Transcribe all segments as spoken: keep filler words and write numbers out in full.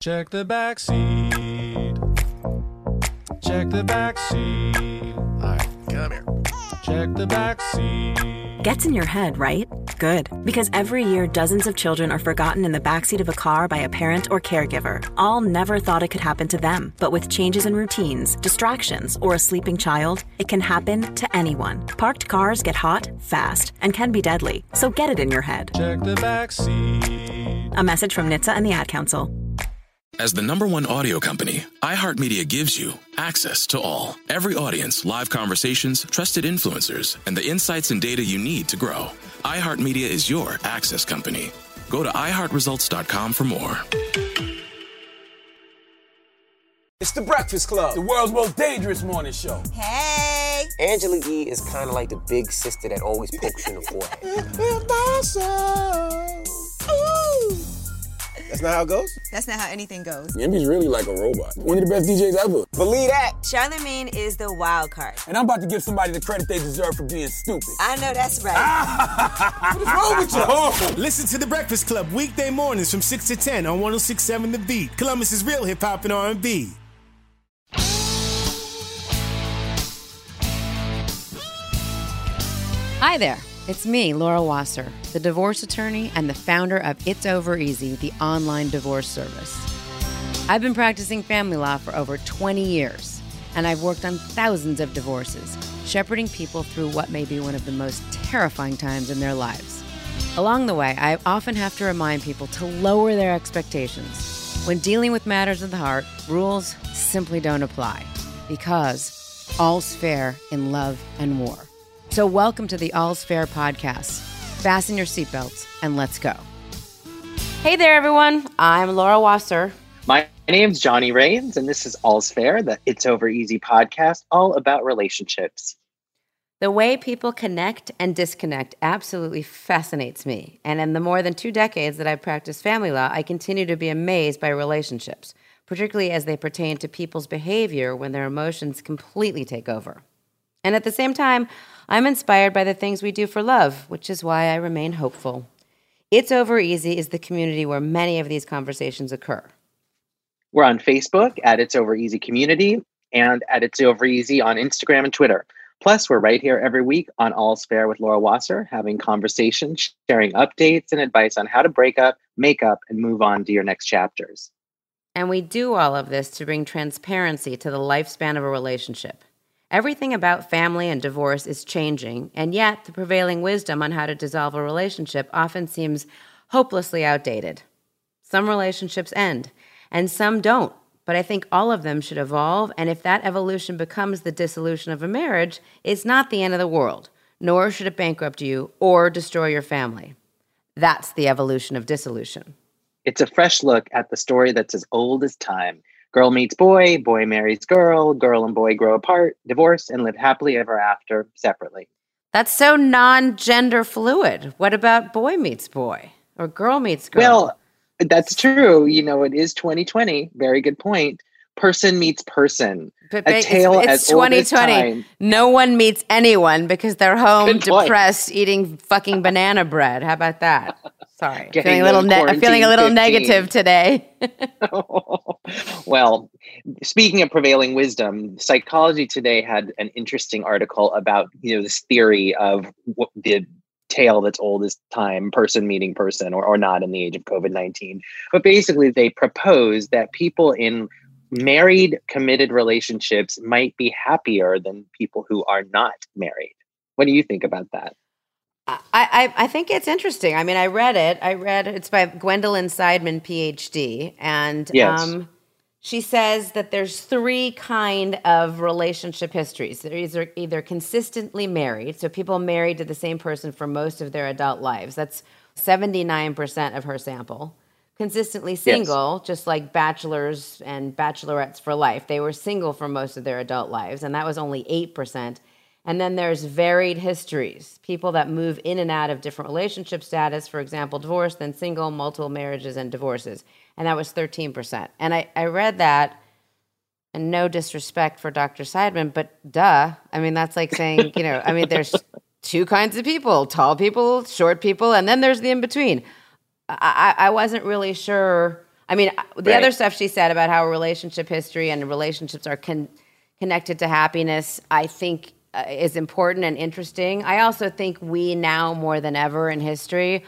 Check the back seat. Check the back seat. All right, come here. Check the back seat. Gets in your head, right? Good. Because every year, dozens of children are forgotten in the backseat of a car by a parent or caregiver. All never thought it could happen to them. But with changes in routines, distractions, or a sleeping child, it can happen to anyone. Parked cars get hot, fast, and can be deadly. So get it in your head. Check the back seat. A message from N H T S A and the Ad Council. As the number one audio company, iHeartMedia gives you access to all. Every audience, live conversations, trusted influencers, and the insights and data you need to grow. iHeartMedia is your access company. Go to i heart results dot com for more. It's The Breakfast Club, the world's most dangerous morning show. Hey! Angela Yee is kind of like the big sister that always pokes you in the forehead. That's not how it goes? That's not how anything goes. Yemi's really like a robot. One of the best D Js ever. Believe that. Charlamagne is the wild card. And I'm about to give somebody the credit they deserve for being stupid. I know that's right. What is wrong with you? Oh. Listen to The Breakfast Club weekday mornings from six to ten on one oh six point seven The Beat. Columbus's real hip-hop and R and B. Hi there. It's me, Laura Wasser, the divorce attorney and the founder of It's Over Easy, the online divorce service. I've been practicing family law for over twenty years, and I've worked on thousands of divorces, shepherding people through what may be one of the most terrifying times in their lives. Along the way, I often have to remind people to lower their expectations. When dealing with matters of the heart, rules simply don't apply, because all's fair in love and war. So welcome to the All's Fair podcast. Fasten your seatbelts and let's go. Hey there, everyone. I'm Laura Wasser. My name's Johnny Rains, and this is All's Fair, the It's Over Easy podcast, all about relationships. The way people connect and disconnect absolutely fascinates me. And in the more than two decades that I've practiced family law, I continue to be amazed by relationships, particularly as they pertain to people's behavior when their emotions completely take over. And at the same time, I'm inspired by the things we do for love, which is why I remain hopeful. It's Over Easy is the community where many of these conversations occur. We're on Facebook at It's Over Easy Community and at It's Over Easy on Instagram and Twitter. Plus, we're right here every week on All's Fair with Laura Wasser, having conversations, sharing updates and advice on how to break up, make up, and move on to your next chapters. And we do all of this to bring transparency to the lifespan of a relationship. Everything about family and divorce is changing, and yet the prevailing wisdom on how to dissolve a relationship often seems hopelessly outdated. Some relationships end, and some don't, but I think all of them should evolve, and if that evolution becomes the dissolution of a marriage, it's not the end of the world, nor should it bankrupt you or destroy your family. That's the evolution of dissolution. It's a fresh look at the story that's as old as time. Girl meets boy, boy marries girl, girl and boy grow apart, divorce, and live happily ever after separately. That's so non-gender fluid. What about boy meets boy or girl meets girl? Well, that's true. You know, it is twenty twenty. Very good point. Person meets person. But a tale it's, as it's twenty twenty. Old as time. No one meets anyone because they're home Good point. depressed eating fucking banana bread. How about that? Sorry. Getting Feeling a little ne- I'm feeling a little quarantine negative today. Well, speaking of prevailing wisdom, Psychology Today had an interesting article about, you know, this theory of what the tale that's old as time, person meeting person, or, or not in the age of COVID nineteen. But basically, they propose that people in married, committed relationships might be happier than people who are not married. What do you think about that? I, I, I think it's interesting. I mean, I read it. I read it's by Gwendolyn Seidman, P H D, and Yes. um, she says that there's three kind of relationship histories. They're either either consistently married, so people married to the same person for most of their adult lives. That's seventy-nine percent of her sample. Consistently single, yes. Just like bachelors and bachelorettes for life. They were single for most of their adult lives, and that was only eight percent. And then there's varied histories, people that move in and out of different relationship status, for example, divorce, then single, multiple marriages, and divorces. And that was thirteen percent. And I, I read that, and no disrespect for Doctor Seidman, but duh. I mean, that's like saying, you know, I mean, there's two kinds of people, tall people, short people, and then there's the in-between. I, I wasn't really sure. I mean, the Right. other stuff she said about how relationship history and relationships are con- connected to happiness, I think uh, is important and interesting. I also think we now more than ever in history,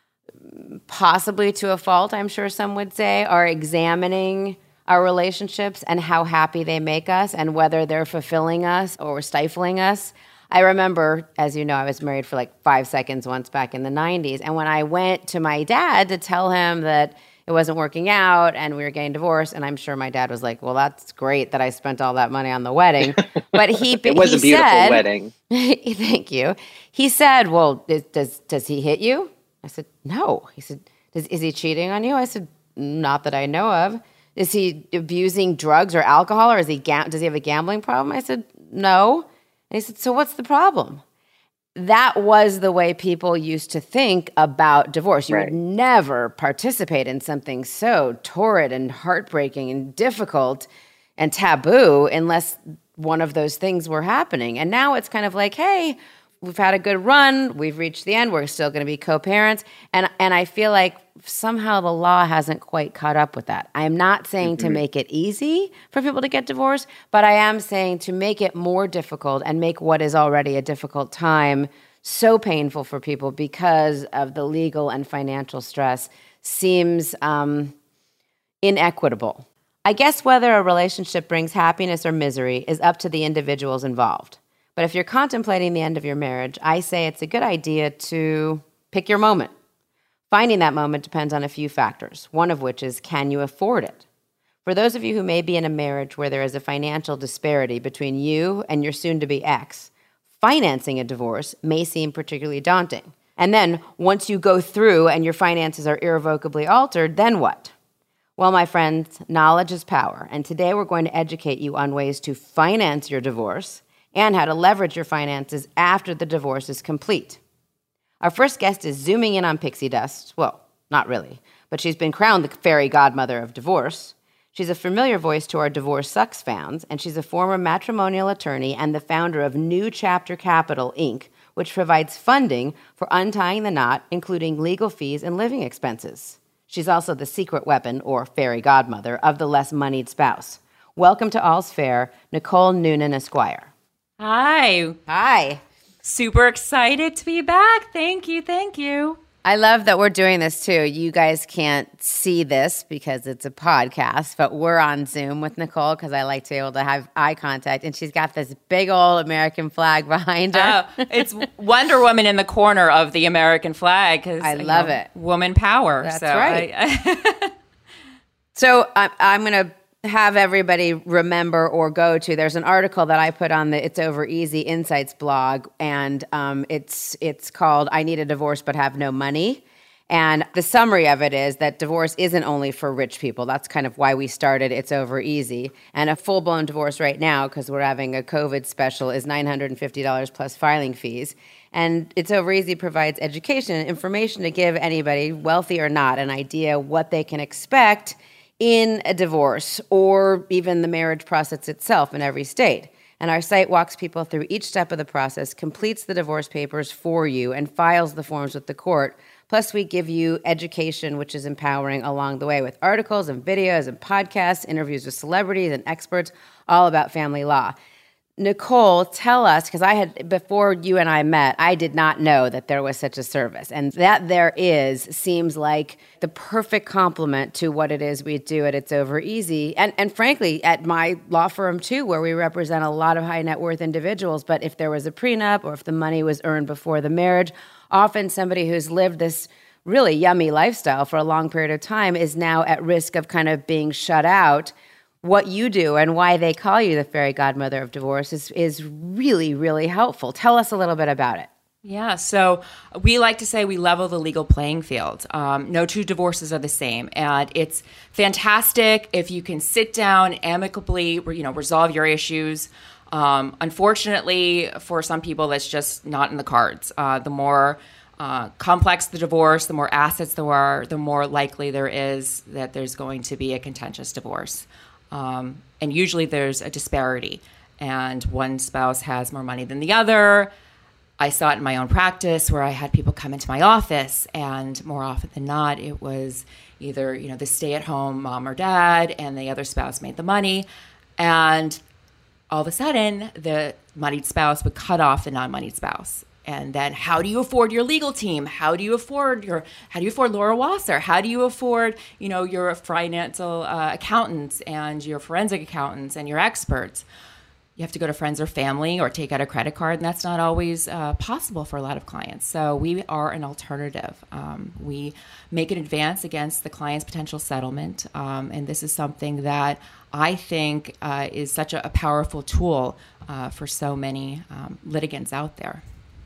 possibly to a fault, I'm sure some would say, are examining our relationships and how happy they make us and whether they're fulfilling us or stifling us. I remember, as you know, I was married for like five seconds once back in the nineties. And when I went to my dad to tell him that it wasn't working out and we were getting divorced, and I'm sure my dad was like, well, that's great that I spent all that money on the wedding. But he It was he a beautiful said, wedding. Thank you. He said, well, is, does, does he hit you? I said, no. He said, does, is he cheating on you? I said, not that I know of. Is he abusing drugs or alcohol, or is he ga- does he have a gambling problem? I said, no. And he said, so what's the problem? That was the way people used to think about divorce. You Right. would never participate in something so torrid and heartbreaking and difficult and taboo unless one of those things were happening. And now it's kind of like, hey, we've had a good run. We've reached the end. We're still going to be co-parents. And and I feel like somehow the law hasn't quite caught up with that. I am not saying Mm-hmm. to make it easy for people to get divorced, but I am saying to make it more difficult and make what is already a difficult time so painful for people because of the legal and financial stress seems um, inequitable. I guess whether a relationship brings happiness or misery is up to the individuals involved. But if you're contemplating the end of your marriage, I say it's a good idea to pick your moment. Finding that moment depends on a few factors, one of which is, can you afford it? For those of you who may be in a marriage where there is a financial disparity between you and your soon-to-be ex, financing a divorce may seem particularly daunting. And then once you go through and your finances are irrevocably altered, then what? Well, my friends, knowledge is power, and today we're going to educate you on ways to finance your divorce and how to leverage your finances after the divorce is complete. Our first guest is zooming in on pixie dust. Well, not really, but she's been crowned the fairy godmother of divorce. She's a familiar voice to our Divorce Sucks fans, and she's a former matrimonial attorney and the founder of New Chapter Capital, Incorporated, which provides funding for untying the knot, including legal fees and living expenses. She's also the secret weapon, or fairy godmother, of the less moneyed spouse. Welcome to All's Fair, Nicole Noonan Esquire. Hi. Hi. Super excited to be back. Thank you. Thank you. I love that we're doing this too. You guys can't see this because it's a podcast, but we're on Zoom with Nicole because I like to be able to have eye contact. And she's got this big old American flag behind her. Oh, it's Wonder Woman in the corner of the American flag. Cause, I love know, it. Woman power. That's so right. I, I So I, I'm going to have everybody remember or go to. There's an article that I put on the It's Over Easy Insights blog, and um, it's it's called "I Need a Divorce But Have No Money." And the summary of it is that divorce isn't only for rich people. That's kind of why we started It's Over Easy. And a full-blown divorce right now, because we're having a COVID special, is nine hundred fifty dollars plus filing fees. And It's Over Easy provides education and information to give anybody, wealthy or not, an idea what they can expect in a divorce or even the marriage process itself in every state. And our site walks people through each step of the process, completes the divorce papers for you, and files the forms with the court. Plus, we give you education, which is empowering along the way with articles and videos and podcasts, interviews with celebrities and experts, all about family law. Nicole, tell us, because I had, before you and I met, I did not know that there was such a service. And that there is seems like the perfect complement to what it is we do at It's Over Easy. And, and frankly, at my law firm too, where we represent a lot of high net worth individuals. But if there was a prenup or if the money was earned before the marriage, often somebody who's lived this really yummy lifestyle for a long period of time is now at risk of kind of being shut out. What you do and why they call you the fairy godmother of divorce is, is really, really helpful. Tell us a little bit about it. Yeah, so we like to say we level the legal playing field. Um, no two divorces are the same, and it's fantastic if you can sit down amicably, you know, resolve your issues. Um, unfortunately, for some people, that's just not in the cards. Uh, the more uh, complex the divorce, the more assets there are, the more likely there is that there's going to be a contentious divorce. Um, and usually there's a disparity, and one spouse has more money than the other. I saw it in my own practice where I had people come into my office, and more often than not, it was either, you know, the stay-at-home mom or dad, and the other spouse made the money. And all of a sudden, the moneyed spouse would cut off the non-moneyed spouse. And then how do you afford your legal team? How do you afford your, how do you afford Laura Wasser? How do you afford, you know, your financial uh, accountants and your forensic accountants and your experts? You have to go to friends or family or take out a credit card, and that's not always uh, possible for a lot of clients. So we are an alternative. Um, we make an advance against the client's potential settlement, um, and this is something that I think uh, is such a, a powerful tool uh, for so many um, litigants out there.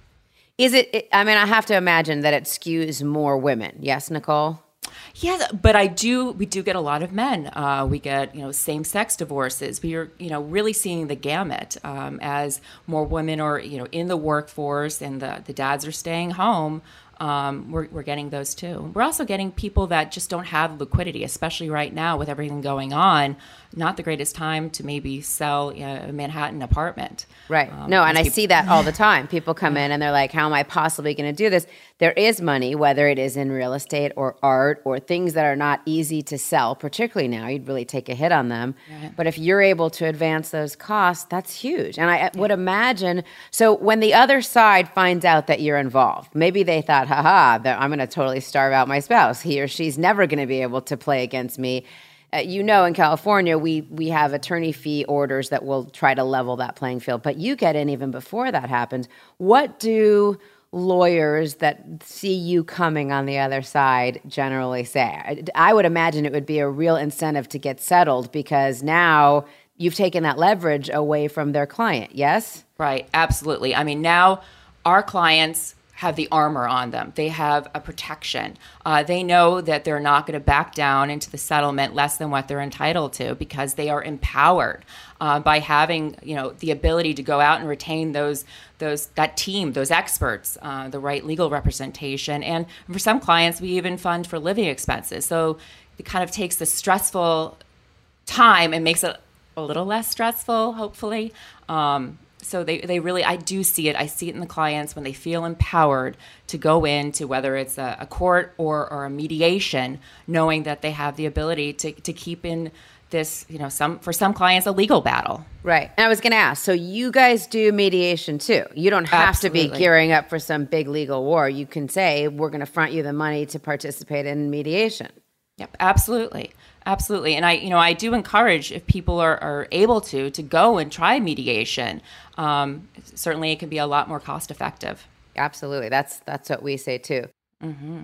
Is it, it, I mean, I have to imagine that it skews more women. Yes, Nicole? Yeah, but I do. We do get a lot of men. Uh, we get, you know, same-sex divorces. We are, you know, really seeing the gamut um, as more women are, you know, in the workforce, and the the dads are staying home. Um, we're we're getting those too. We're also getting people that just don't have liquidity, especially right now with everything going on. Not the greatest time to maybe sell, you know, a Manhattan apartment. Right. Um, no, and I people- see that all the time. People come in and they're like, how am I possibly going to do this? There is money, whether it is in real estate or art or things that are not easy to sell, particularly now. You'd really take a hit on them. Right. But if you're able to advance those costs, that's huge. And I would imagine, so when the other side finds out that you're involved, maybe they thought, haha, that I'm going to totally starve out my spouse. He or she's never going to be able to play against me. Uh, you know, in California, we we have attorney fee orders that will try to level that playing field. But you get in even before that happens. What do lawyers that see you coming on the other side generally say? I, I would imagine it would be a real incentive to get settled because now you've taken that leverage away from their client, yes? Right, absolutely. I mean, now our clients have the armor on them. They have a protection. Uh, they know that they're not going to back down into the settlement less than what they're entitled to because they are empowered uh, by having, you know, the ability to go out and retain those those that team, those experts, uh, the right legal representation. And for some clients, we even fund for living expenses. So it kind of takes the stressful time and makes it a little less stressful, hopefully. Um, So they, they really, I do see it. I see it in the clients when they feel empowered to go into whether it's a, a court or, or a mediation, knowing that they have the ability to, to keep in this, you know, some for some clients, a legal battle. Right. And I was going to ask, so you guys do mediation too. You don't have Absolutely. to be gearing up for some big legal war. You can say, we're going to front you the money to participate in mediation. Yep, absolutely. Absolutely. And I, you know, I do encourage if people are, are able to, to go and try mediation. Um, certainly it can be a lot more cost effective. Absolutely. That's, that's what we say too. Mm-hmm.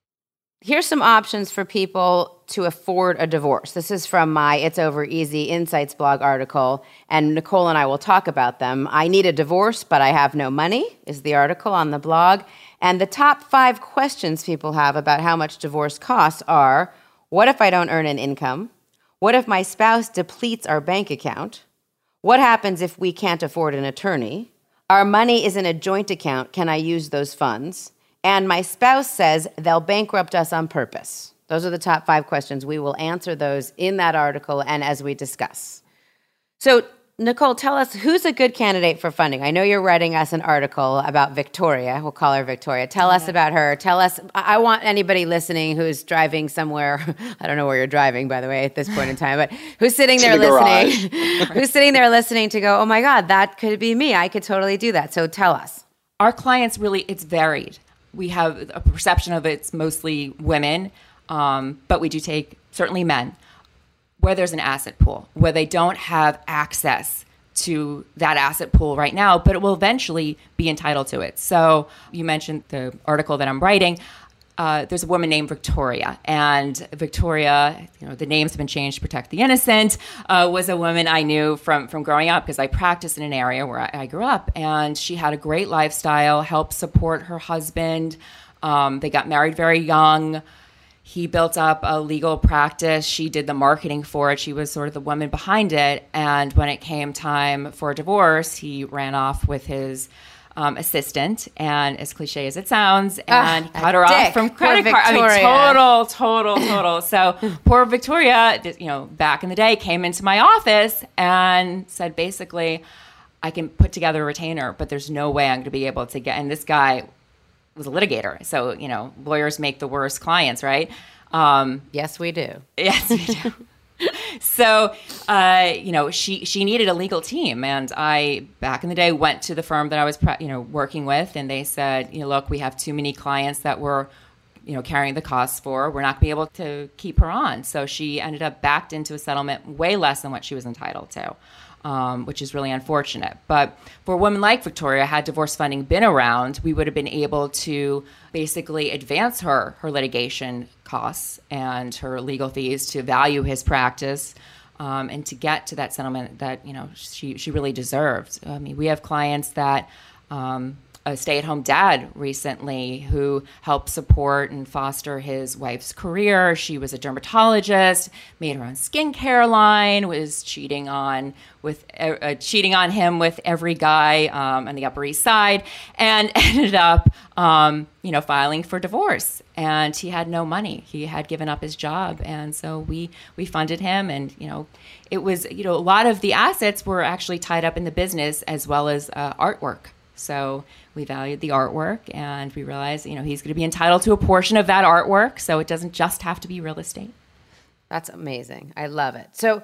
Here's some options for people to afford a divorce. This is from my It's Over Easy Insights blog article, and Nicole and I will talk about them. I need a divorce, but I have no money is the article on the blog. And the top five questions people have about how much divorce costs are: what if I don't earn an income? What if my spouse depletes our bank account? What happens if we can't afford an attorney? Our money is in a joint account. Can I use those funds? And my spouse says they'll bankrupt us on purpose. Those are the top five questions. We will answer those in that article and as we discuss. So, Nicole, tell us, who's a good candidate for funding? I know you're writing us an article about Victoria. We'll call her Victoria. Tell us about her. Tell us, I want anybody listening who's driving somewhere, I don't know where you're driving, by the way, at this point in time, but who's sitting there the listening, who's sitting there listening to go, oh my God, that could be me. I could totally do that. So tell us. Our clients really, it's varied. We have a perception of it's mostly women, um, but we do take certainly men, where there's an asset pool, where they don't have access to that asset pool right now, but it will eventually be entitled to it. So you mentioned the article that I'm writing. Uh, there's a woman named Victoria, and Victoria, you know, the names have been changed to protect the innocent, uh, was a woman I knew from, from growing up because I practiced in an area where I, I grew up, and she had a great lifestyle, helped support her husband. Um, they got married very young. He built up a legal practice. She did the marketing for it. She was sort of the woman behind it. And when it came time for a divorce, he ran off with his um, assistant, and as cliche as it sounds, and ah, cut her dick. off from credit card. I mean, total, total, total. So poor Victoria, you know, back in the day, came into my office and said, basically, I can put together a retainer, but there's no way I'm going to be able to get. And this guy was a litigator, so you know, lawyers make the worst clients, right? Um, yes, we do. Yes, we do. So, uh, you know, she she needed a legal team, and I back in the day went to the firm that I was, you know, working with, and they said, you know, look, we have too many clients that we're, you know, carrying the costs for. We're not going to be able to keep her on. So she ended up backed into a settlement way less than what she was entitled to. Um, which is really unfortunate. But for a woman like Victoria, had divorce funding been around, we would have been able to basically advance her her litigation costs and her legal fees to value his practice um, and to get to that settlement that, you know, she, she really deserved. I mean, we have clients that um, a stay-at-home dad recently who helped support and foster his wife's career. She was a dermatologist, made her own skincare line, was cheating on with uh, cheating on him with every guy um, on the Upper East Side, and ended up, um, you know, filing for divorce. And he had no money. He had given up his job, and so we we funded him. And you know, it was you know a lot of the assets were actually tied up in the business as well as uh, artwork. So we valued the artwork, and we realized, you know, he's going to be entitled to a portion of that artwork, so it doesn't just have to be real estate. That's amazing. I love it. So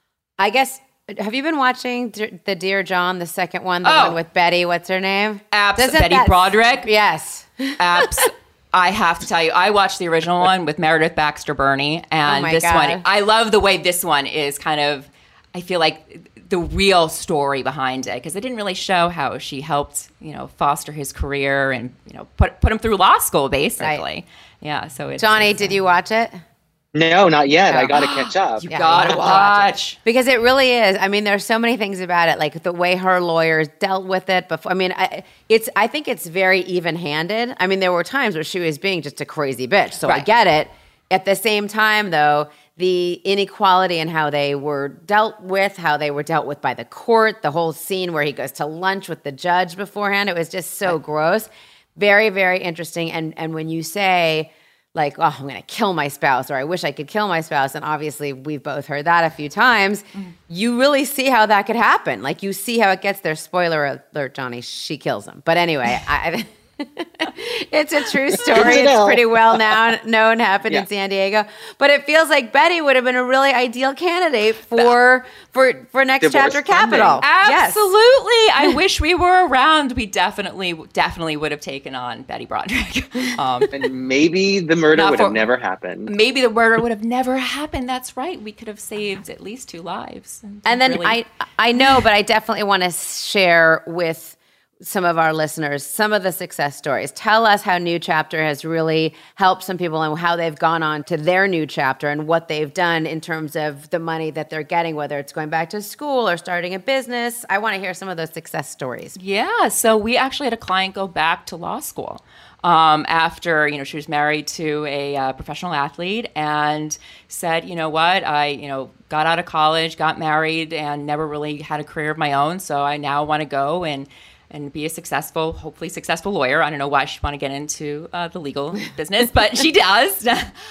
I guess, have you been watching the Dear John, the second one, the oh, one with Betty, what's her name? Abs, Betty that, Broderick? Yes. Abs. I have to tell you, I watched the original one with Meredith Baxter Burney, and oh this God. one, I love the way this one is kind of, I feel like the real story behind it, because it didn't really show how she helped, you know, foster his career and, you know, put put him through law school, basically. Right. Yeah. So it's, Johnny, it's, did you watch it? No, not yet. Oh. I got to catch up. You yeah, gotta you watch. watch. Because it really is. I mean, there's so many things about it, like the way her lawyers dealt with it before. I mean, I, it's. I think it's very even-handed. I mean, there were times where she was being just a crazy bitch, so right. I get it. At the same time, though, the inequality in how they were dealt with, how they were dealt with by the court, the whole scene where he goes to lunch with the judge beforehand, it was just so right. gross. Very, very interesting. And and when you say, like, oh, I'm going to kill my spouse, or I wish I could kill my spouse, and obviously we've both heard that a few times, mm. you really see how that could happen. Like, you see how it gets there. Spoiler alert, Johnny, she kills him. But anyway, I... It's a true story. It's pretty well known, known happened yeah. in San Diego. But it feels like Betty would have been a really ideal candidate for for, for Next Divorce Chapter Capital. Absolutely. Yes. I wish we were around. We definitely, definitely would have taken on Betty Broderick. Um, and maybe the murder would for, have never happened. Maybe the murder would have never happened. That's right. We could have saved at least two lives. And, and then really... I, I know, but I definitely want to share with some of our listeners some of the success stories. Tell us how New Chapter has really helped some people and how they've gone on to their new chapter and what they've done in terms of the money that they're getting, whether it's going back to school or starting a business. I want to hear some of those success stories. Yeah, so we actually had a client go back to law school um, after, you know, she was married to a uh, professional athlete and said, you know what, I, you know, got out of college, got married, and never really had a career of my own. So I now want to go and and be a successful, hopefully successful lawyer. I don't know why she'd want to get into uh, the legal business, but she does.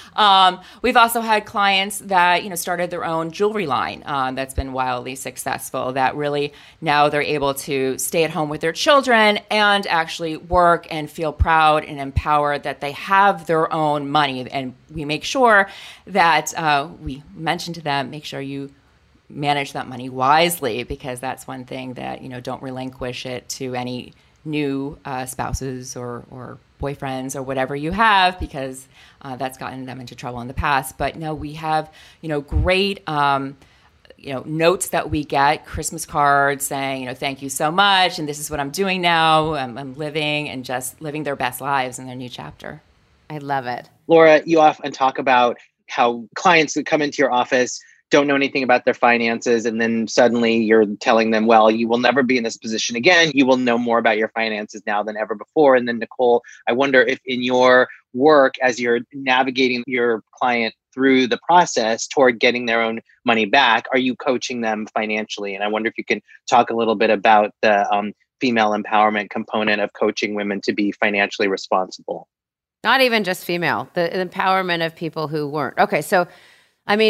um, we've also had clients that, you know, started their own jewelry line um, that's been wildly successful, that really now they're able to stay at home with their children and actually work and feel proud and empowered that they have their own money. And we make sure that uh, we mention to them, make sure you manage that money wisely, because that's one thing that, you know, don't relinquish it to any new uh, spouses or, or boyfriends or whatever you have, because uh, that's gotten them into trouble in the past. But no, we have, you know, great, um, you know, notes that we get, Christmas cards saying, you know, thank you so much, and this is what I'm doing now. I'm, I'm living and just living their best lives in their new chapter. I love it. Laura, you often talk about how clients that come into your office don't know anything about their finances, and then suddenly you're telling them, well, you will never be in this position again. You will know more about your finances now than ever before. And then, Nicole, I wonder if in your work, as you're navigating your client through the process toward getting their own money back, are you coaching them financially? And I wonder if you can talk a little bit about the um, female empowerment component of coaching women to be financially responsible. Not even just female, the empowerment of people who weren't. Okay, so, I mean,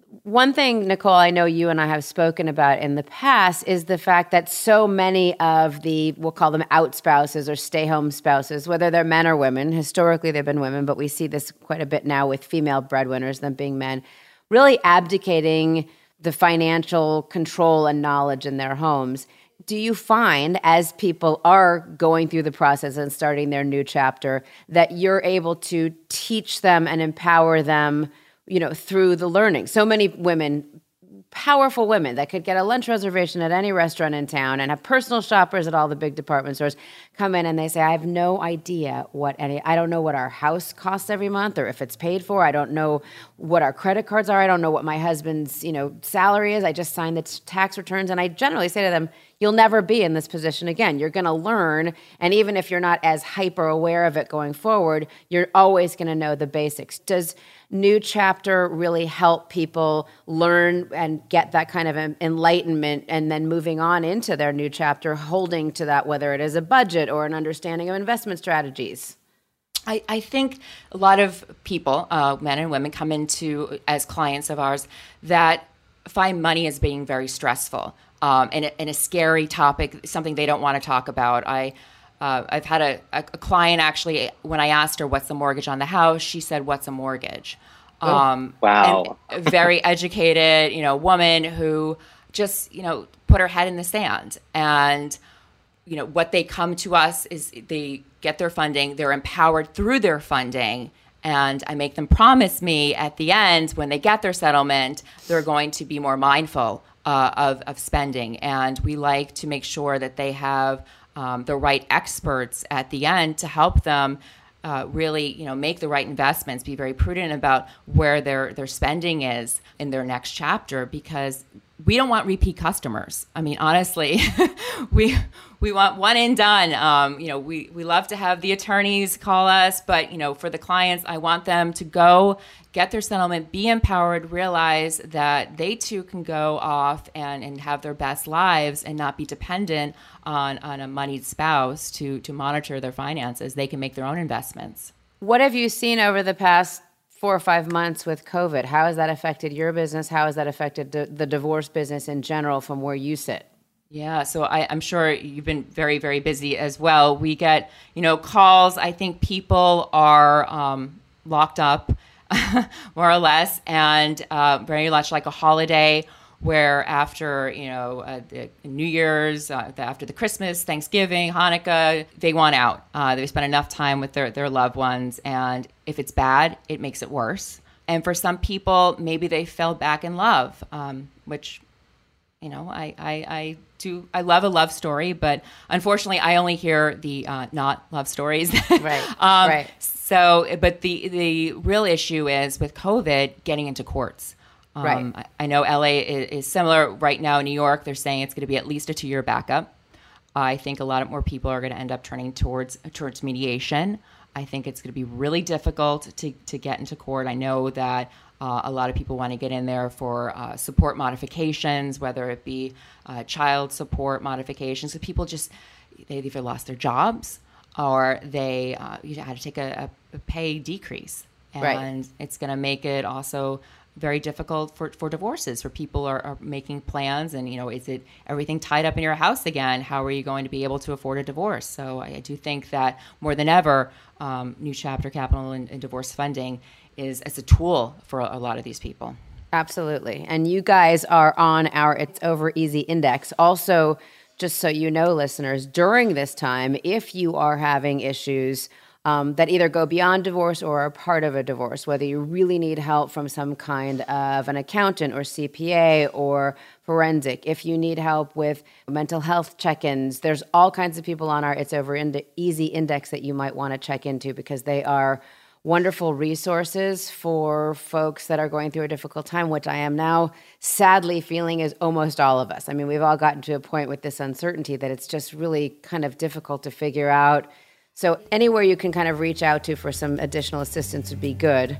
One thing, Nicole, I know you and I have spoken about in the past is the fact that so many of the, we'll call them out spouses or stay-home spouses, whether they're men or women, historically they've been women, but we see this quite a bit now with female breadwinners, them being men, really abdicating the financial control and knowledge in their homes. Do you find, as people are going through the process and starting their new chapter, that you're able to teach them and empower them, you know, through the learning? So many women, powerful women that could get a lunch reservation at any restaurant in town and have personal shoppers at all the big department stores come in and they say, I have no idea what any, I don't know what our house costs every month or if it's paid for. I don't know what our credit cards are. I don't know what my husband's, you know, salary is. I just signed the t- tax returns. And I generally say to them, you'll never be in this position again. You're going to learn. And even if you're not as hyper aware of it going forward, you're always going to know the basics. Does New Chapter really help people learn and get that kind of enlightenment and then moving on into their new chapter, holding to that, whether it is a budget or an understanding of investment strategies? I, I think a lot of people, uh, men and women, come into as clients of ours that find money as being very stressful um, and, and a scary topic, something they don't want to talk about. I Uh, I've had a, a, a client actually, when I asked her what's the mortgage on the house, she said, what's a mortgage? Oh, um, wow. And a very educated, you know, woman who just, you know, put her head in the sand. And, you know, what they come to us is they get their funding, they're empowered through their funding. And I make them promise me at the end, when they get their settlement, they're going to be more mindful uh, of, of spending. And we like to make sure that they have Um, the right experts at the end to help them uh, really, you know, make the right investments, be very prudent about where their their spending is in their next chapter, because we don't want repeat customers. I mean, honestly, we we want one and done. Um, you know, we we love to have the attorneys call us, but you know, for the clients, I want them to go get their settlement, be empowered, realize that they too can go off and, and have their best lives and not be dependent on, on a moneyed spouse to, to monitor their finances. They can make their own investments. What have you seen over the past four or five months with COVID? How has that affected your business? How has that affected the, the divorce business in general from where you sit? Yeah, so I, I'm sure you've been very, very busy as well. We get, you know, calls. I think people are um, locked up more or less, and uh, very much like a holiday where after, you know, uh, the New Year's, uh, after the Christmas, Thanksgiving, Hanukkah, they want out. Uh, they spend enough time with their, their loved ones, and if it's bad, it makes it worse. And for some people, maybe they fell back in love, um, which, you know, I, I, I do, I love a love story, but unfortunately, I only hear the uh, not love stories. Right, um, right. So, but the the real issue is with COVID getting into courts. Um, right. I, I know L A is, is similar right now. In New York, they're saying it's going to be at least a two-year backup. I think a lot of more people are going to end up turning towards towards mediation. I think it's going to be really difficult to to get into court. I know that uh, a lot of people want to get in there for uh, support modifications, whether it be uh, child support modifications. So people just they've either lost their jobs or they uh, you had to take a, a pay decrease. And right. It's going to make it also very difficult for, for divorces, for people are, are making plans and, you know, is it everything tied up in your house again? How are you going to be able to afford a divorce? So I, I do think that more than ever, um, New Chapter Capital and, and divorce funding is as a tool for a, a lot of these people. Absolutely. And you guys are on our It's Over Easy Index. Also, just so you know, listeners, during this time, if you are having issues um, that either go beyond divorce or are part of a divorce, whether you really need help from some kind of an accountant or C P A or forensic, if you need help with mental health check-ins, there's all kinds of people on our It's Over Easy Index that you might want to check into because they are wonderful resources for folks that are going through a difficult time, which I am now sadly feeling is almost all of us. I mean, we've all gotten to a point with this uncertainty that it's just really kind of difficult to figure out. So anywhere you can kind of reach out to for some additional assistance would be good.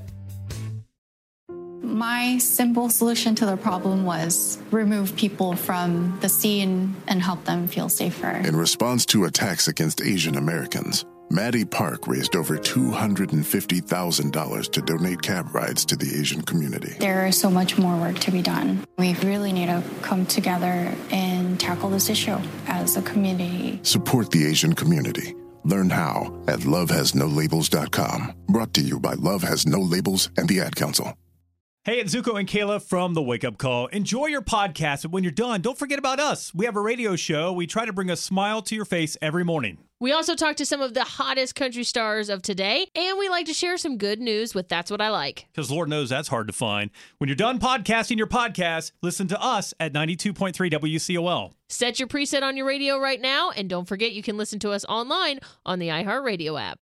My simple solution to the problem was remove people from the scene and help them feel safer. In response to attacks against Asian Americans, Maddie Park raised over two hundred fifty thousand dollars to donate cab rides to the Asian community. There is so much more work to be done. We really need to come together and tackle this issue as a community. Support the Asian community. Learn how at love has no labels dot com. Brought to you by Love Has No Labels and the Ad Council. Hey, it's Zuko and Kayla from The Wake Up Call. Enjoy your podcast, but when you're done, don't forget about us. We have a radio show. We try to bring a smile to your face every morning. We also talk to some of the hottest country stars of today, and we like to share some good news with That's What I Like. Because Lord knows that's hard to find. When you're done podcasting your podcast, listen to us at ninety-two point three W C O L. Set your preset on your radio right now, and don't forget you can listen to us online on the iHeartRadio app.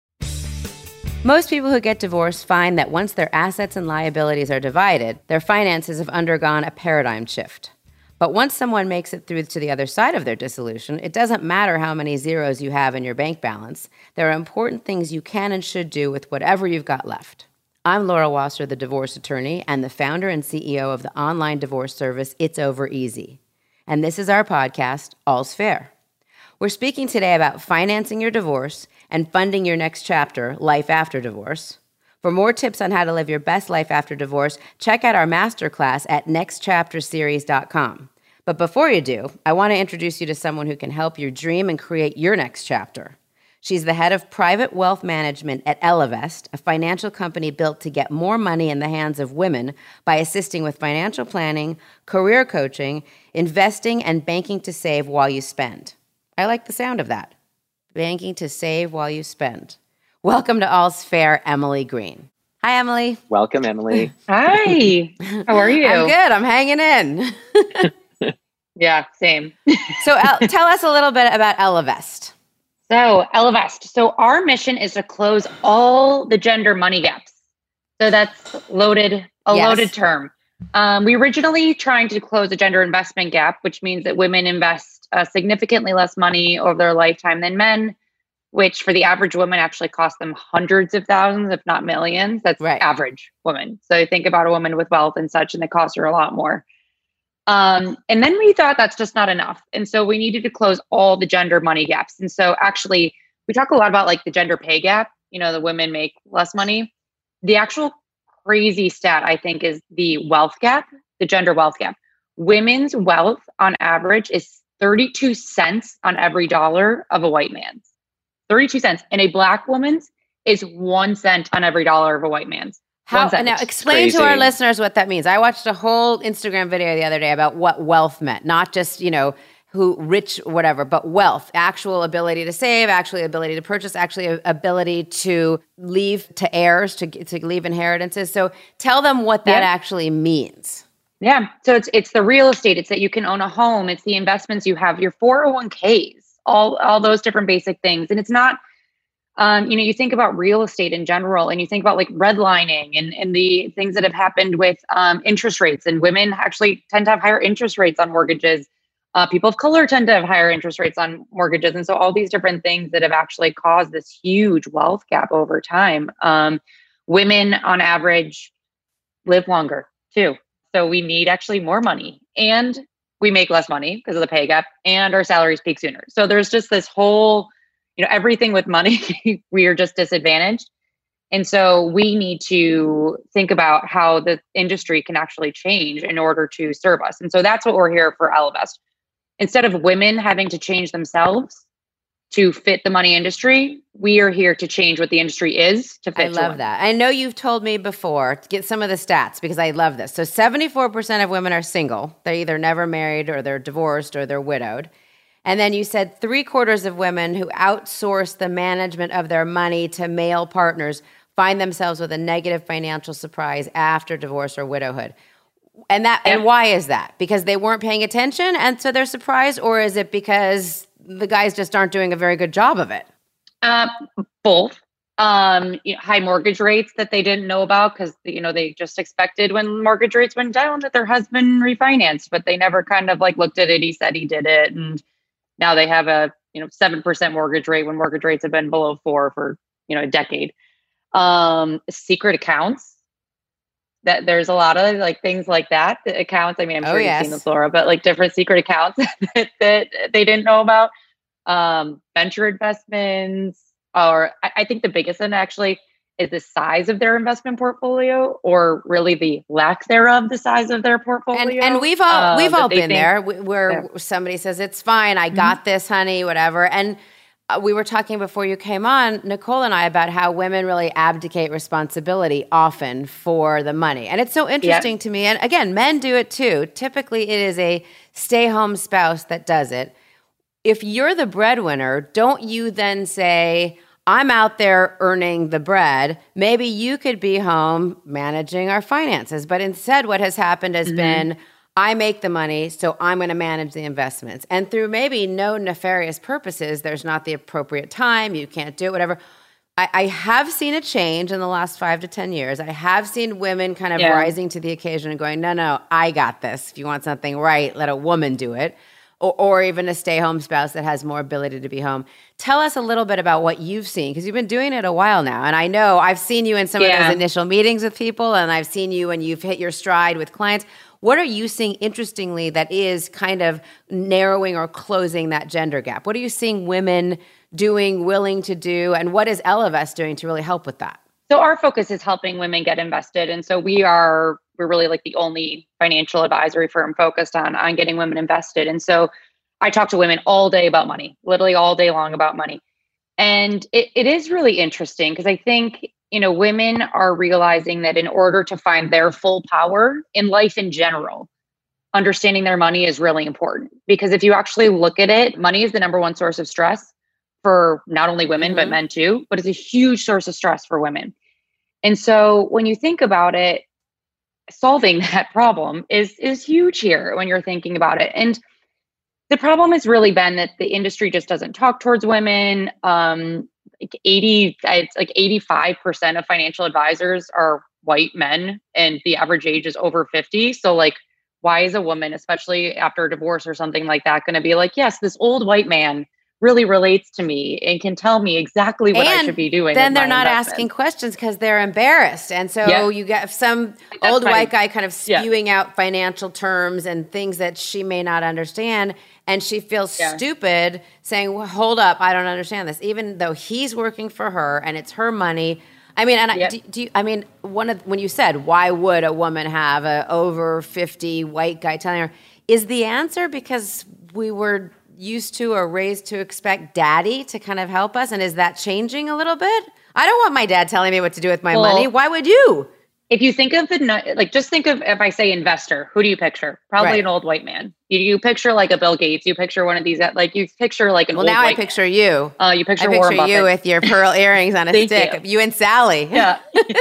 Most people who get divorced find that once their assets and liabilities are divided, their finances have undergone a paradigm shift. But once someone makes it through to the other side of their dissolution, it doesn't matter how many zeros you have in your bank balance. There are important things you can and should do with whatever you've got left. I'm Laura Wasser, the divorce attorney, and the founder and C E O of the online divorce service It's Over Easy. And this is our podcast, All's Fair. We're speaking today about financing your divorce and funding your next chapter, Life After Divorce. For more tips on how to live your best life after divorce, check out our masterclass at next chapter series dot com. But before you do, I want to introduce you to someone who can help you dream and create your next chapter. She's the head of private wealth management at Ellevest, a financial company built to get more money in the hands of women by assisting with financial planning, career coaching, investing, and banking to save while you spend. I like the sound of that. Banking to save while you spend. Welcome to All's Fair, Emily Green. Hi, Emily. Welcome, Emily. Hi. How are you? I'm good. I'm hanging in. Yeah, same. So uh, tell us a little bit about Ellevest. So Ellevest. So our mission is to close all the gender money gaps. So that's loaded, a Yes. loaded term. Um, we originally trying to close the gender investment gap, which means that women invest uh, significantly less money over their lifetime than men, which for the average woman actually costs them hundreds of thousands, if not millions. That's right. Average woman. So think about a woman with wealth and such, and it costs her a lot more. Um, and then we thought that's just not enough. And so we needed to close all the gender money gaps. And so actually, we talk a lot about like the gender pay gap. You know, the women make less money. The actual crazy stat, I think, is the wealth gap, the gender wealth gap. Women's wealth on average is thirty-two cents on every dollar of a white man's. thirty-two cents. And a black woman's is one cent on every dollar of a white man's. How, now, explain to our listeners what that means. I watched a whole Instagram video the other day about what wealth meant, not just, you know, who rich, whatever, but wealth, actual ability to save, actually ability to purchase, actually ability to leave to heirs, to to leave inheritances. So tell them what that Yeah. actually means. Yeah. So it's it's the real estate. It's that you can own a home. It's the investments you have, your four oh one k's, all all those different basic things. And it's not, um, you know, you think about real estate in general, and you think about like redlining and and the things that have happened with um, interest rates. And women actually tend to have higher interest rates on mortgages. Uh, people of color tend to have higher interest rates on mortgages. And so all these different things that have actually caused this huge wealth gap over time. Um, women on average live longer too. So we need actually more money, and we make less money because of the pay gap, and our salaries peak sooner. So there's just this whole, you know, everything with money, we are just disadvantaged. And so we need to think about how the industry can actually change in order to serve us. And so that's what we're here for Ellevest. Instead of women having to change themselves to fit the money industry, we are here to change what the industry is to fit. I love that. I know you've told me before to get some of the stats because I love this. So seventy-four percent of women are single. They're either never married or they're divorced or they're widowed. And then you said three quarters of women who outsource the management of their money to male partners find themselves with a negative financial surprise after divorce or widowhood. And that, and why is that? Because they weren't paying attention and so they're surprised, or is it because the guys just aren't doing a very good job of it? Uh, both. Um, you know, high mortgage rates that they didn't know about because, you know, they just expected when mortgage rates went down that their husband refinanced, but they never kind of like looked at it. He said he did it. And now they have a, you know, seven percent mortgage rate when mortgage rates have been below four for, you know, a decade. Um, secret accounts. That there's a lot of like things like that, the accounts. I mean, I'm sure Oh, you've yes. seen this, Laura, but like different secret accounts that, that they didn't know about. Um, venture investments, or I, I think the biggest one actually is the size of their investment portfolio, or really the lack thereof the size of their portfolio. And, and we've all uh, we've all been think, there, where yeah. somebody says it's fine, I got mm-hmm. this, honey, whatever. And uh, we were talking before you came on, Nicole and I, about how women really abdicate responsibility often for the money, and it's so interesting yeah. to me. And again, men do it too. Typically, it is a stay-home spouse that does it. If you're the breadwinner, don't you then say, I'm out there earning the bread. Maybe you could be home managing our finances. But instead, what has happened has mm-hmm. been, I make the money, so I'm going to manage the investments. And through maybe no nefarious purposes, there's not the appropriate time, you can't do it, whatever. I, I have seen a change in the last five to ten years. I have seen women kind of yeah. rising to the occasion and going, no, no, I got this. If you want something right, let a woman do it. Or, or even a stay-home spouse that has more ability to be home. Tell us a little bit about what you've seen, because you've been doing it a while now. And I know I've seen you in some yeah. of those initial meetings with people, and I've seen you when you've hit your stride with clients. What are you seeing, interestingly, that is kind of narrowing or closing that gender gap? What are you seeing women doing, willing to do, and what is Ellevest doing to really help with that? So our focus is helping women get invested. And so we are, we're really like the only financial advisory firm focused on, on getting women invested. And so I talk to women all day about money, literally all day long about money. And it, it is really interesting because I think, you know, women are realizing that in order to find their full power in life in general, understanding their money is really important. Because if you actually look at it, money is the number one source of stress for not only women, mm-hmm. but men too, but it's a huge source of stress for women. And so when you think about it, solving that problem is, is huge here when you're thinking about it. And the problem has really been that the industry just doesn't talk towards women. Um, like eighty, it's like eighty-five percent of financial advisors are white men, and the average age is over fifty. So like, why is a woman, especially after a divorce or something like that, going to be like, yes, this old white man really relates to me and can tell me exactly what and I should be doing. Then they're not asking questions because they're embarrassed. And so yeah. you get some That's old right. white guy kind of spewing yeah. out financial terms and things that she may not understand. And she feels yeah. stupid saying, well, hold up, I don't understand this. Even though he's working for her and it's her money. I mean, and yep. I, do, do you, I mean, one of when you said, why would a woman have a over fifty white guy telling her, is the answer because we were used to or raised to expect daddy to kind of help us? And is that changing a little bit? I don't want my dad telling me what to do with my well, money. Why would you? If you think of the, like, just think of, if I say investor, who do you picture? Probably right. an old white man. You, you picture like a Bill Gates. You picture one of these, like you picture like an well, old now white I picture man. you. Uh, you picture, I picture Warren you Buffett. with your pearl earrings on a stick. You. you and Sally. Yeah.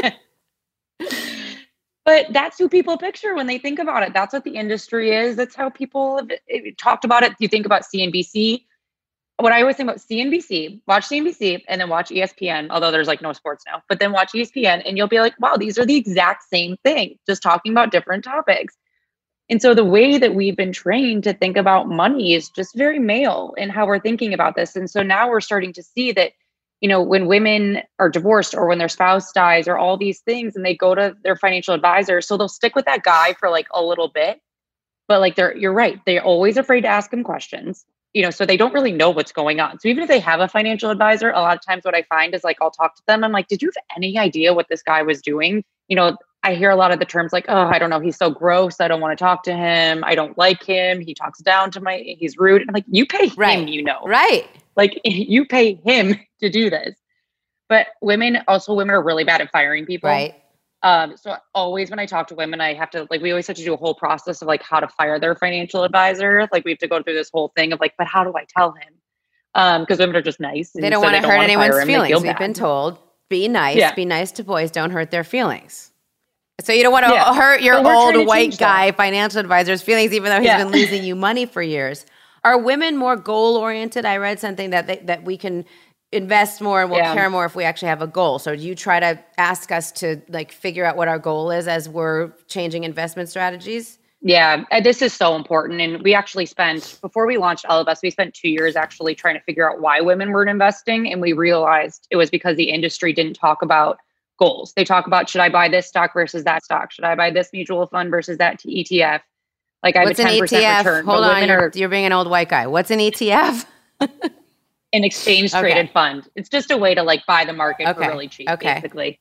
But that's who people picture when they think about it. That's what the industry is. That's how people have it, talked about it. You think about C N B C. What I always think about C N B C, watch C N B C and then watch E S P N, although there's like no sports now, but then watch E S P N and you'll be like, wow, these are the exact same thing, just talking about different topics. And so the way that we've been trained to think about money is just very male in how we're thinking about this. And so now we're starting to see that, you know, when women are divorced or when their spouse dies or all these things and they go to their financial advisor, so they'll stick with that guy for like a little bit, but like they're, you're right. They're always afraid to ask him questions, you know, so they don't really know what's going on. So even if they have a financial advisor, a lot of times what I find is like, I'll talk to them. I'm like, did you have any idea what this guy was doing? You know, I hear a lot of the terms like, oh, I don't know. He's so gross. I don't want to talk to him. I don't like him. He talks down to my, he's rude. I'm like, you pay him, right. you know, right. Like you pay him to do this. But women, also women are really bad at firing people. Right. Um, so always when I talk to women, I have to like, we always have to do a whole process of like how to fire their financial advisor. Like we have to go through this whole thing of like, but how do I tell him? Um, cause women are just nice. They don't so want to hurt anyone's feelings. Feel We've bad. been told, be nice, yeah. be nice to boys, don't hurt their feelings. So you don't want to yeah. hurt your well, old white guy that. financial advisor's feelings, even though he's yeah. been losing you money for years. Are women more goal oriented? I read something that they, that we can invest more and we'll yeah. care more if we actually have a goal. So do you try to ask us to like figure out what our goal is as we're changing investment strategies? Yeah, this is so important. And we actually spent, before we launched Ellevest, we spent two years actually trying to figure out why women weren't investing. And we realized it was because the industry didn't talk about goals. They talk about, should I buy this stock versus that stock? Should I buy this mutual fund versus that E T F? Like I have What's a ten percent an E T F? return. Hold on, you're, are, you're being an old white guy. What's an E T F? an exchange traded Okay. fund. It's just a way to like buy the market Okay. for really cheap, Okay. basically.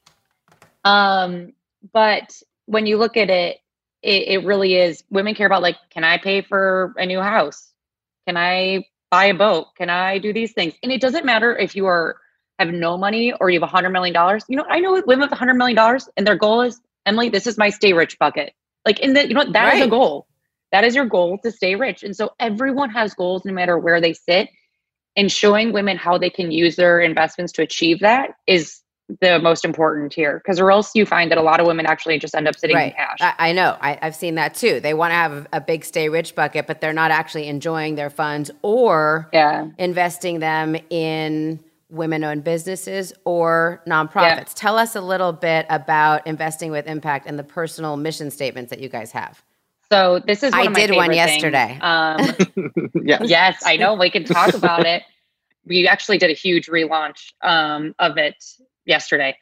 Um, but when you look at it, it, it really is women care about like, can I pay for a new house? Can I buy a boat? Can I do these things? And it doesn't matter if you are have no money or you have a hundred million dollars. You know, I know women with a hundred million dollars and their goal is, Emily, this is my stay rich bucket. Like in the, you know what, that is a Right. goal. That is your goal, to stay rich. And so everyone has goals no matter where they sit. And showing women how they can use their investments to achieve that is the most important here. Because or else you find that a lot of women actually just end up sitting in Right. cash. I, I know. I, I've seen that too. They want to have a big stay rich bucket, but they're not actually enjoying their funds or Yeah. investing them in women-owned businesses or nonprofits. Yeah. Tell us a little bit about investing with impact and the personal mission statements that you guys have. So this is one I of my did one favorite yesterday. things. Um, Yes. yes, I know. We can talk about it. We actually did a huge relaunch um, of it yesterday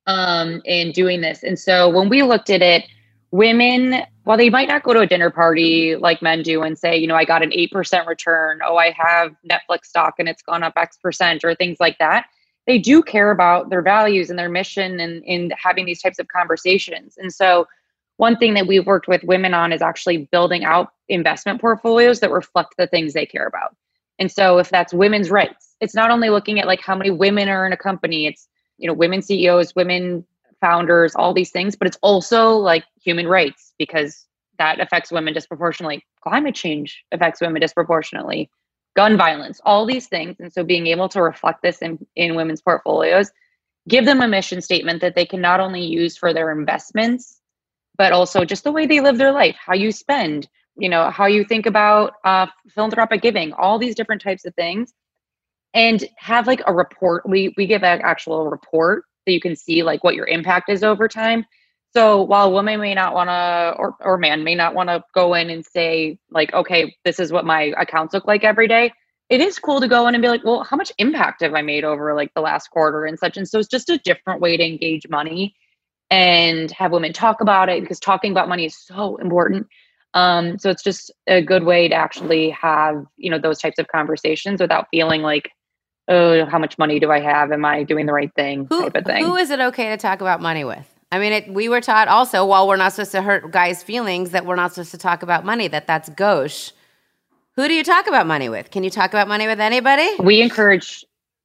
um, in doing this. And so when we looked at it, women, while they might not go to a dinner party like men do and say, you know, I got an eight percent return. Oh, I have Netflix stock and it's gone up X percent or things like that. They do care about their values and their mission and in having these types of conversations. And so one thing that we've worked with women on is actually building out investment portfolios that reflect the things they care about. And so if that's women's rights, it's not only looking at like how many women are in a company, it's, you know, women C E Os, women founders, all these things, but it's also like human rights because that affects women disproportionately. Climate change affects women disproportionately, gun violence, all these things. And so being able to reflect this in, in women's portfolios, give them a mission statement that they can not only use for their investments, but also just the way they live their life, how you spend, you know, how you think about uh, philanthropic giving, all these different types of things, and have like a report. We we give an actual report that you can see like what your impact is over time. So while a woman may not want to, or or man may not want to go in and say like, okay, this is what my accounts look like every day. It is cool to go in and be like, well, how much impact have I made over like the last quarter and such? And so it's just a different way to engage money and have women talk about it because talking about money is so important. Um, so it's just a good way to actually have, you know, those types of conversations without feeling like, oh, how much money do I have? Am I doing the right thing? Who, type of thing. who is it okay to talk about money with? I mean, it, we were taught also, while we're not supposed to hurt guys' feelings, that we're not supposed to talk about money, that that's gauche. Who do you talk about money with? Can you talk about money with anybody? We encourage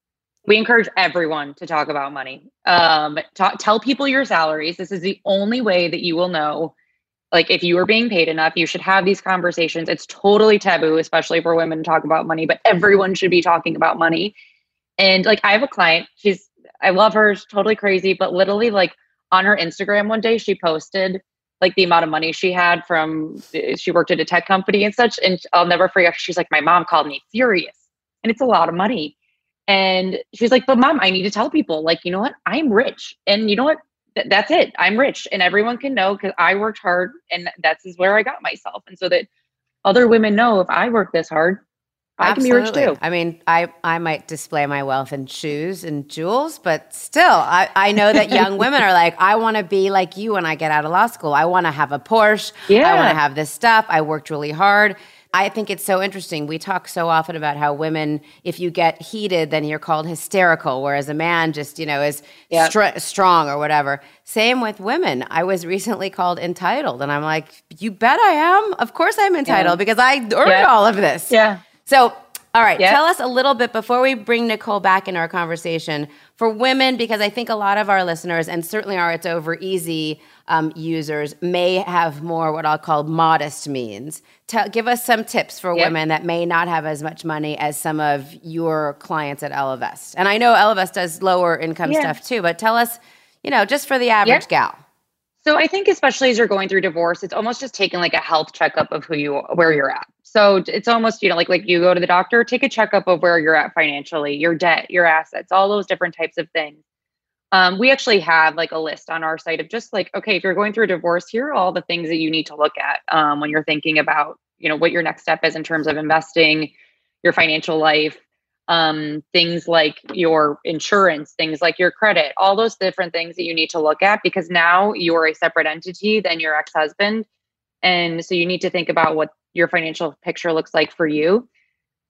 we encourage everyone to talk about money. Um, ta- tell people your salaries. This is the only way that you will know. Like if you are being paid enough, you should have these conversations. It's totally taboo, especially for women to talk about money, but everyone should be talking about money. And like I have a client, she's, I love her, she's totally crazy, but literally like on her Instagram one day, she posted like the amount of money she had from, she worked at a tech company and such. And I'll never forget, she's like, my mom called me furious and it's a lot of money. And she's like, but mom, I need to tell people like, you know what, I'm rich. And you know what, Th- that's it. I'm rich and everyone can know because I worked hard and that's is where I got myself. And so that other women know if I work this hard, I Absolutely. can be rich too. I mean, I, I might display my wealth in shoes and jewels, but still, I, I know that young women are like, I want to be like you when I get out of law school. I want to have a Porsche. Yeah. I want to have this stuff. I worked really hard. I think it's so interesting. We talk so often about how women, if you get heated, then you're called hysterical, whereas a man just, you know, is Yep. str- strong or whatever. Same with women. I was recently called entitled, and I'm like, you bet I am. Of course I'm entitled Yeah. because I earned Yeah. all of this. Yeah. So, all right, Yeah. tell us a little bit before we bring Nicole back in our conversation for women, because I think a lot of our listeners, and certainly our It's Over Easy um, users, may have more what I'll call modest means. Tell, give us some tips for Yeah. women that may not have as much money as some of your clients at Ellevest. And I know Ellevest does lower income Yeah. stuff too, but tell us, you know, just for the average Yeah. gal. So I think especially as you're going through divorce, it's almost just taking like a health checkup of who you, where you're at. So it's almost, you know, like, like you go to the doctor, take a checkup of where you're at financially, your debt, your assets, all those different types of things. Um, we actually have like a list on our site of just like, okay, if you're going through a divorce, here are all the things that you need to look at um, when you're thinking about, you know, what your next step is in terms of investing, your financial life, um, things like your insurance, things like your credit, all those different things that you need to look at because now you're a separate entity than your ex-husband. And so you need to think about what your financial picture looks like for you. But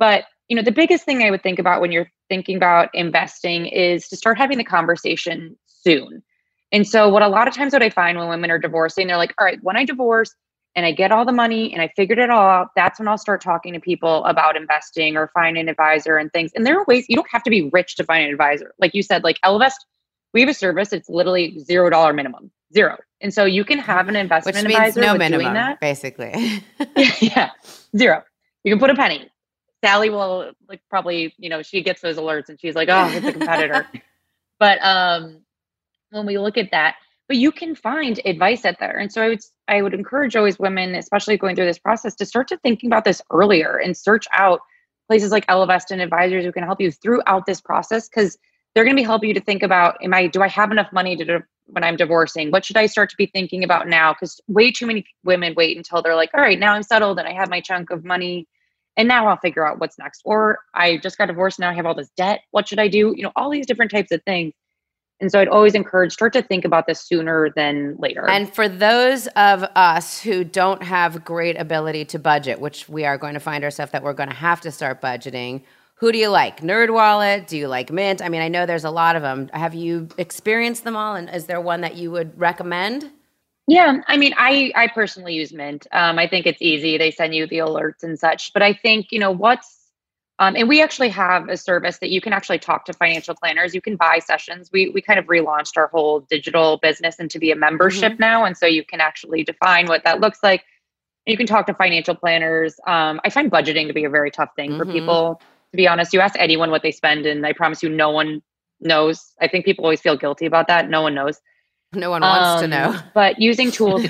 you know, the biggest thing I would think about when you're thinking about investing is to start having the conversation soon. And so what a lot of times what I find when women are divorcing, they're like, all right, when I divorce and I get all the money and I figured it all out, that's when I'll start talking to people about investing or find an advisor and things. And there are ways, you don't have to be rich to find an advisor. Like you said, like Ellevest, we have a service, it's literally zero dollar minimum, zero. And so you can have an investment Which means advisor no with minimum, doing that. basically. Yeah, zero. You can put a penny. Sally will like probably, you know, she gets those alerts and she's like, oh, it's a competitor. But um, when we look at that, but you can find advice out there. And so I would, I would encourage always women, especially going through this process, to start to thinking about this earlier and search out places like Ellevest and advisors who can help you throughout this process. Cause they're going to be helping you to think about, am I, do I have enough money to, when I'm divorcing? What should I start to be thinking about now? Because way too many women wait until they're like, all right, now I'm settled and I have my chunk of money and now I'll figure out what's next. Or I just got divorced. Now I have all this debt. What should I do? You know, all these different types of things. And so I'd always encourage, start to think about this sooner than later. And for those of us who don't have great ability to budget, which we are going to find ourselves that we're going to have to start budgeting, who do you like? NerdWallet? Do you like Mint? I mean, I know there's a lot of them. Have you experienced them all? And is there one that you would recommend? Yeah, I mean, I I personally use Mint. Um, I think it's easy. They send you the alerts and such. But I think, you know, what's, um, and we actually have a service that you can actually talk to financial planners. You can buy sessions. We we kind of relaunched our whole digital business into be a membership mm-hmm. now. And so you can actually define what that looks like. You can talk to financial planners. Um, I find budgeting to be a very tough thing mm-hmm. for people. To be honest, you ask anyone what they spend and I promise you no one knows. I think people always feel guilty about that. No one knows. No one wants um, to know. But using tools,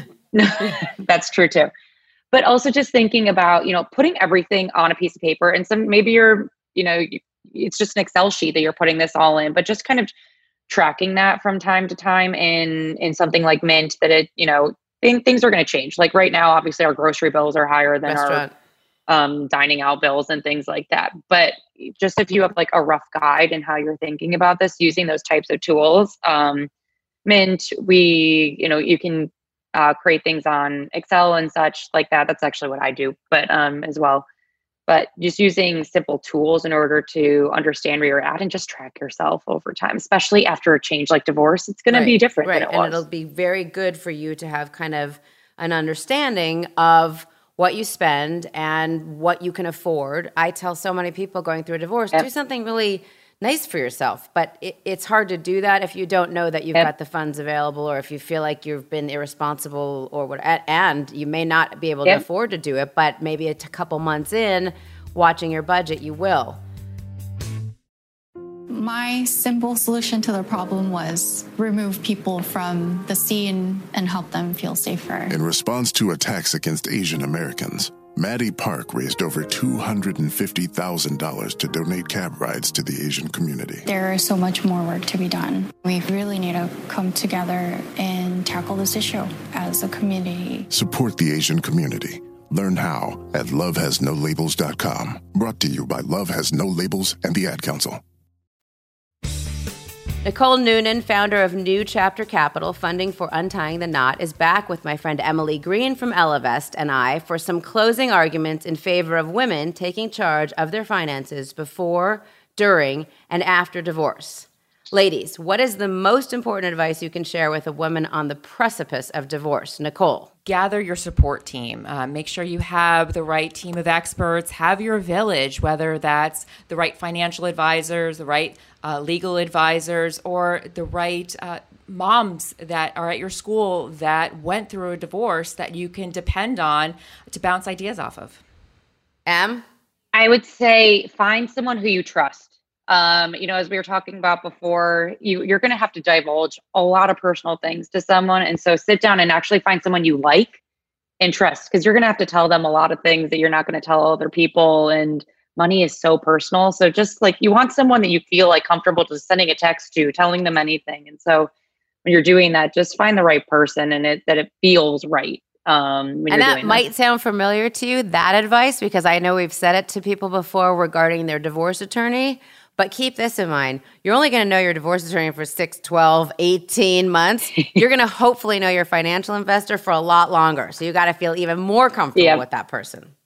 that's true too. But also just thinking about, you know, putting everything on a piece of paper and some, maybe you're, you know, it's just an Excel sheet that you're putting this all in, but just kind of tracking that from time to time in, in something like Mint that it, you know, thing, things are going to change. Like right now, obviously our grocery bills are higher than Restaurant. our um, dining out bills and things like that. But just if you have like a rough guide in how you're thinking about this, using those types of tools, um, Mint, we, you know, you can uh, create things on Excel and such like that. That's actually what I do, but um, as well. But just using simple tools in order to understand where you're at and just track yourself over time, especially after a change like divorce, it's going right, to be different right. than it and was. It'll be very good for you to have kind of an understanding of what you spend and what you can afford. I tell so many people going through a divorce, yep. do something really nice for yourself. But it, it's hard to do that if you don't know that you've yep. got the funds available, or if you feel like you've been irresponsible or what, and you may not be able yep. to afford to do it, but maybe a t- couple months in, watching your budget, you will. My simple solution to the problem was remove people from the scene and help them feel safer. In response to attacks against Asian Americans, Maddie Park raised over two hundred fifty thousand dollars to donate cab rides to the Asian community. There is so much more work to be done. We really need to come together and tackle this issue as a community. Support the Asian community. Learn how at love has no labels dot com. Brought to you by Love Has No Labels and the Ad Council. Nicole Noonan, founder of New Chapter Capital, funding for Untying the Knot, is back with my friend Emily Green from Ellevest and I for some closing arguments in favor of women taking charge of their finances before, during, and after divorce. Ladies, what is the most important advice you can share with a woman on the precipice of divorce? Nicole. Gather your support team. Uh, make sure you have the right team of experts. Have your village, whether that's the right financial advisors, the right uh, legal advisors, or the right uh, moms that are at your school that went through a divorce that you can depend on to bounce ideas off of. Em? I would say find someone who you trust. Um, you know, as we were talking about before, you, you're going to have to divulge a lot of personal things to someone. And so sit down and actually find someone you like and trust, because you're going to have to tell them a lot of things that you're not going to tell other people. And money is so personal. So just like you want someone that you feel like comfortable just sending a text to, telling them anything. And so when you're doing that, just find the right person and it that it feels right. Um, when and you're that doing might that. sound familiar to you, that advice, because I know we've said it to people before regarding their divorce attorney. But keep this in mind. You're only going to know your divorce attorney for six, twelve, eighteen months. You're going to hopefully know your financial investor for a lot longer. So you got to feel even more comfortable yep. with that person.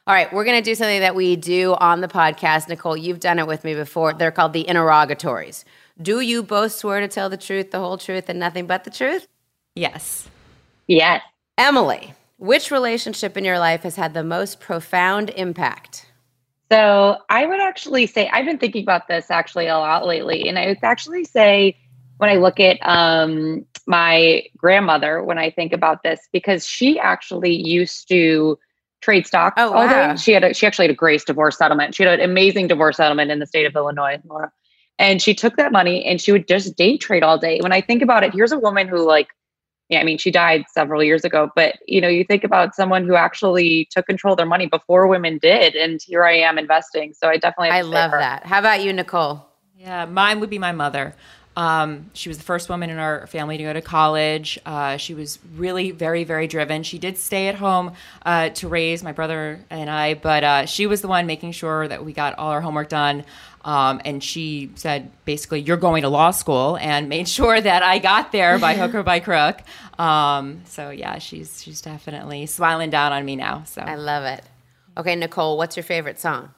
All right, we're going to do something that we do on the podcast. Nicole, you've done it with me before. They're called the interrogatories. Do you both swear to tell the truth, the whole truth, and nothing but the truth? Yes. Yes. Emily, which relationship in your life has had the most profound impact? So I would actually say, I've been thinking about this actually a lot lately. And I would actually say, when I look at um, my grandmother, when I think about this, because she actually used to trade stocks oh, all wow. day. She had a, she actually had a great divorce settlement. She had an amazing divorce settlement in the state of Illinois, Laura. And she took that money and she would just day trade all day. When I think about it, here's a woman who like, yeah, I mean, she died several years ago, but you know, you think about someone who actually took control of their money before women did. And here I am investing. So I definitely, have I to love her. that. How about you, Nicole? Yeah, mine would be my mother. Um, she was the first woman in our family to go to college. Uh, she was really very, very driven. She did stay at home uh, to raise my brother and I, but uh, she was the one making sure that we got all our homework done. Um, and she said, basically, you're going to law school, and made sure that I got there by hook or by crook. Um, so yeah, she's she's definitely smiling down on me now. So I love it. Okay, Nicole, what's your favorite song?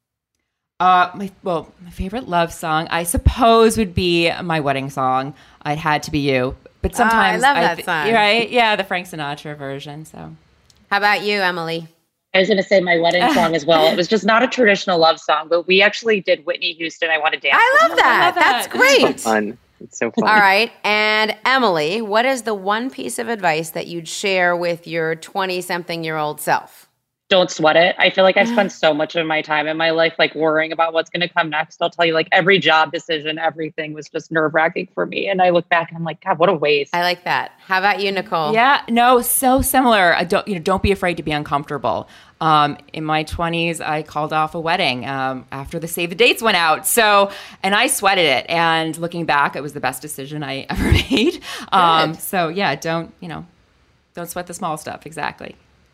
Uh, my well, my favorite love song, I suppose, would be my wedding song. It Had to Be You. But sometimes oh, I love that th- song. Right? Yeah, the Frank Sinatra version. So, how about you, Emily? I was going to say my wedding song as well. It was just not a traditional love song, but we actually did Whitney Houston, I Want to Dance. I love that. I love that. That's great. It's so fun. It's so fun. All right. And Emily, what is the one piece of advice that you'd share with your twenty-something-year-old self? Don't sweat it. I feel like I spent so much of my time in my life like worrying about what's going to come next. I'll tell you, like every job decision, everything was just nerve wracking for me. And I look back and I'm like, God, what a waste. I like that. How about you, Nicole? Yeah, no, so similar. I don't, you know, don't be afraid to be uncomfortable. Um, in my twenties, I called off a wedding um, after the save the dates went out. So, and I sweated it. And looking back, it was the best decision I ever made. Um, so yeah, don't, you know, don't sweat the small stuff. Exactly.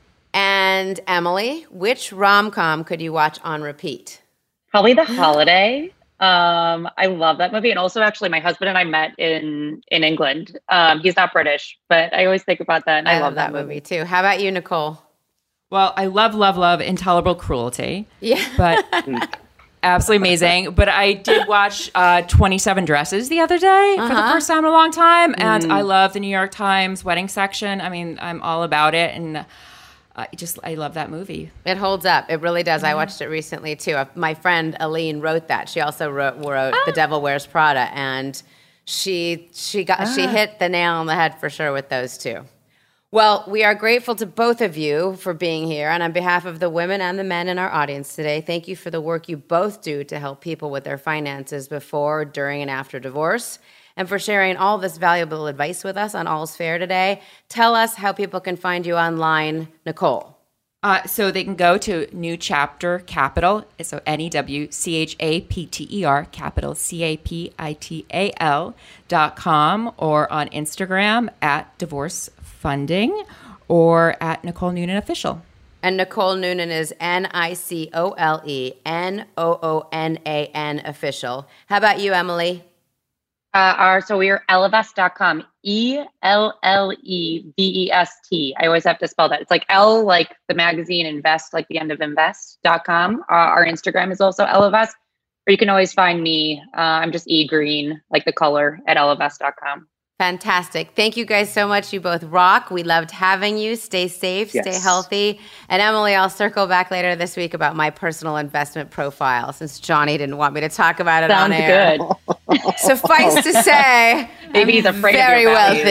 And Emily, which rom-com could you watch on repeat? Probably The Holiday. Um, I love that movie. And also actually my husband and I met in, in England. Um, he's not British, but I always think about that. And I, I love, love that movie. movie too. How about you, Nicole? Well, I love, love, love Intolerable Cruelty. Yeah. But absolutely amazing. But I did watch uh, twenty-seven Dresses the other day uh-huh. for the first time in a long time. And mm. I love the New York Times wedding section. I mean, I'm all about it. And I just, I love that movie. It holds up. It really does. Mm-hmm. I watched it recently, too. My friend Aline wrote that. She also wrote, wrote ah. The Devil Wears Prada. And she she got ah. she hit the nail on the head for sure with those two. Well, we are grateful to both of you for being here. And on behalf of the women and the men in our audience today, thank you for the work you both do to help people with their finances before, during, and after divorce, and for sharing all this valuable advice with us on All's Fair today. Tell us how people can find you online, Nicole. Uh, so they can go to New Chapter Capital, so N E W C H A P T E R, capital C A P I T A L dot com, or on Instagram at Divorce Funding, or at Nicole Noonan Official. And Nicole Noonan is N I C O L E N O O N A N Official. How about you, Emily? Uh, our, so we are ellevest dot com, E L L E V E S T. I always have to spell that. It's like L, like the magazine, invest, like the end of invest dot com. Uh, our Instagram is also ellevest, or you can always find me. Uh, I'm just E Green, like the color, at ellevest dot com. Fantastic. Thank you guys so much. You both rock. We loved having you. Stay safe, Yes. stay healthy. And Emily, I'll circle back later this week about my personal investment profile since Johnny didn't want me to talk about it Sounds on air. good. Suffice to say, Maybe he's afraid very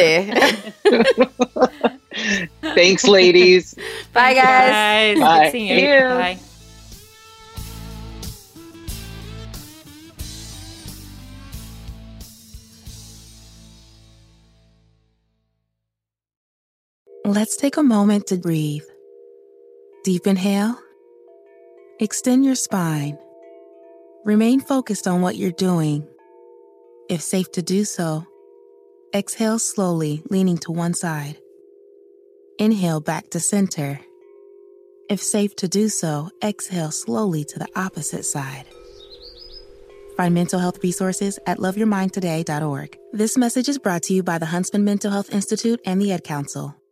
of your wealthy. Thanks, ladies. Bye, guys. Guys, Bye. good seeing you. Bye. Let's take a moment to breathe. Deep inhale. Extend your spine. Remain focused on what you're doing. If safe to do so, exhale slowly, leaning to one side. Inhale back to center. If safe to do so, exhale slowly to the opposite side. Find mental health resources at love your mind today dot org. This message is brought to you by the Huntsman Mental Health Institute and the Ad Council.